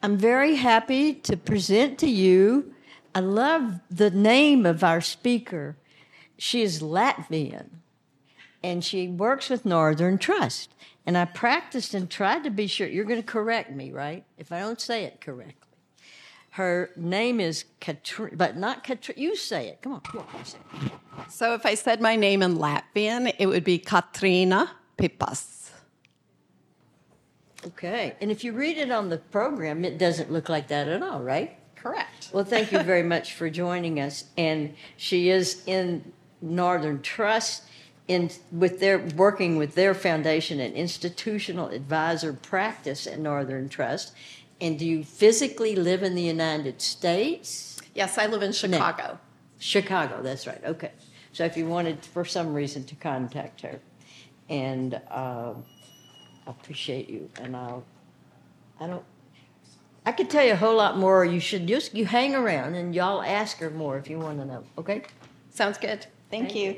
I'm very happy to present to you. I love the name of our speaker. She is Latvian, and she works with Northern Trust. And I practiced and tried to be sure. You're going to correct me, right? If I don't say it correctly. Her name is Katrina, but not Katrina. You say it. Come on, you say it. So if I said my name in Latvian, it would be Katrīna Pipas. Okay. And if you read it on the program, it doesn't look like that at all, right? Correct. Well, thank you very much for joining us. And she is in Northern Trust, working with their foundation and institutional advisor practice at Northern Trust. And do you physically live in the United States? Yes, I live in Chicago. No. Chicago, that's right. Okay. So if you wanted, for some reason, to contact her, and I appreciate you. And I could tell you a whole lot more. You hang around and y'all ask her more if you want to know. Okay? Sounds good. Thank you.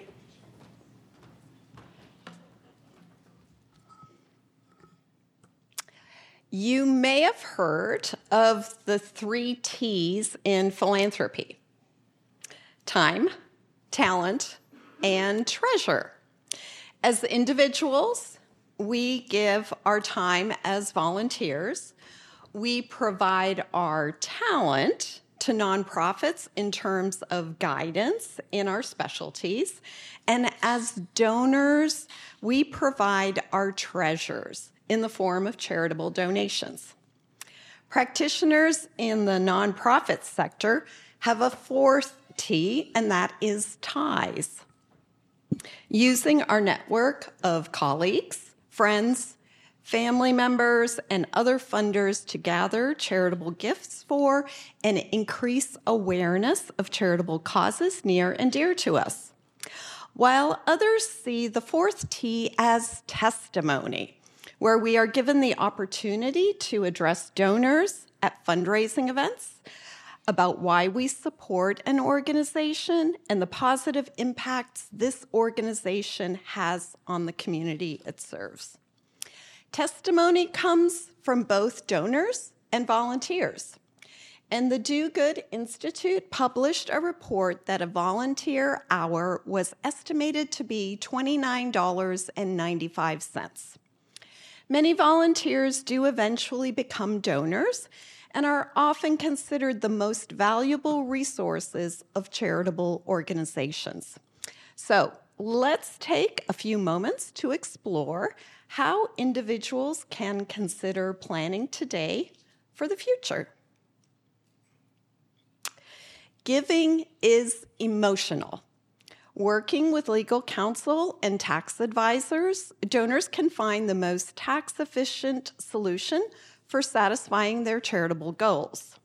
You may have heard of the 3 T's in philanthropy: time, talent, and treasure. As individuals, we give our time as volunteers. We provide our talent to nonprofits in terms of guidance in our specialties. And as donors, we provide our treasures in the form of charitable donations. Practitioners in the nonprofit sector have a 4th T, and that is ties. Using our network of colleagues, friends, family members, and other funders to gather charitable gifts for and increase awareness of charitable causes near and dear to us. While others see the 4th T as testimony, where we are given the opportunity to address donors at fundraising events about why we support an organization and the positive impacts this organization has on the community it serves. Testimony comes from both donors and volunteers. And the Do Good Institute published a report that a volunteer hour was estimated to be $29.95. Many volunteers do eventually become donors and are often considered the most valuable resources of charitable organizations. So let's take a few moments to explore how individuals can consider planning today for the future. Giving is emotional. Working with legal counsel and tax advisors, donors can find the most tax-efficient solution for satisfying their charitable goals.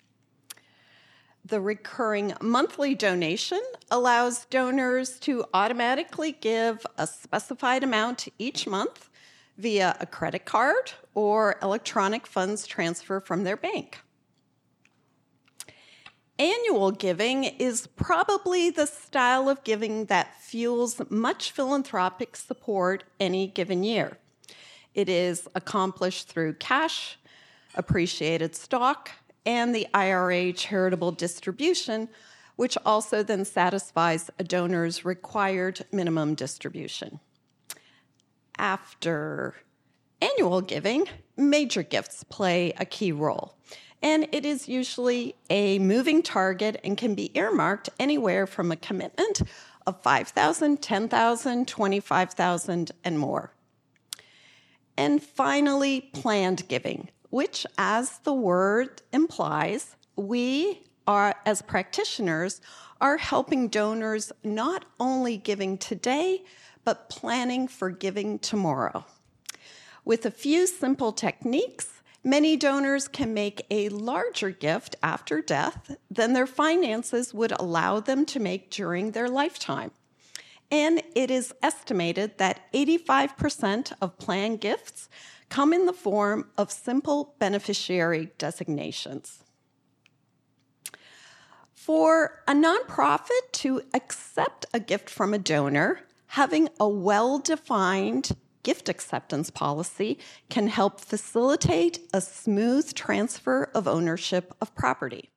The recurring monthly donation allows donors to automatically give a specified amount each month via a credit card or electronic funds transfer from their bank. Annual giving is probably the style of giving that fuels much philanthropic support any given year. It is accomplished through cash, appreciated stock, and the IRA charitable distribution, which also then satisfies a donor's required minimum distribution. After annual giving, major gifts play a key role. And it is usually a moving target and can be earmarked anywhere from a commitment of $5,000, $10,000, $25,000, and more. And finally, planned giving, which, as the word implies, we are, as practitioners, are helping donors not only giving today, but planning for giving tomorrow. With a few simple techniques, many donors can make a larger gift after death than their finances would allow them to make during their lifetime. And it is estimated that 85% of planned gifts come in the form of simple beneficiary designations. For a nonprofit to accept a gift from a donor, having a well-defined gift acceptance policy can help facilitate a smooth transfer of ownership of property.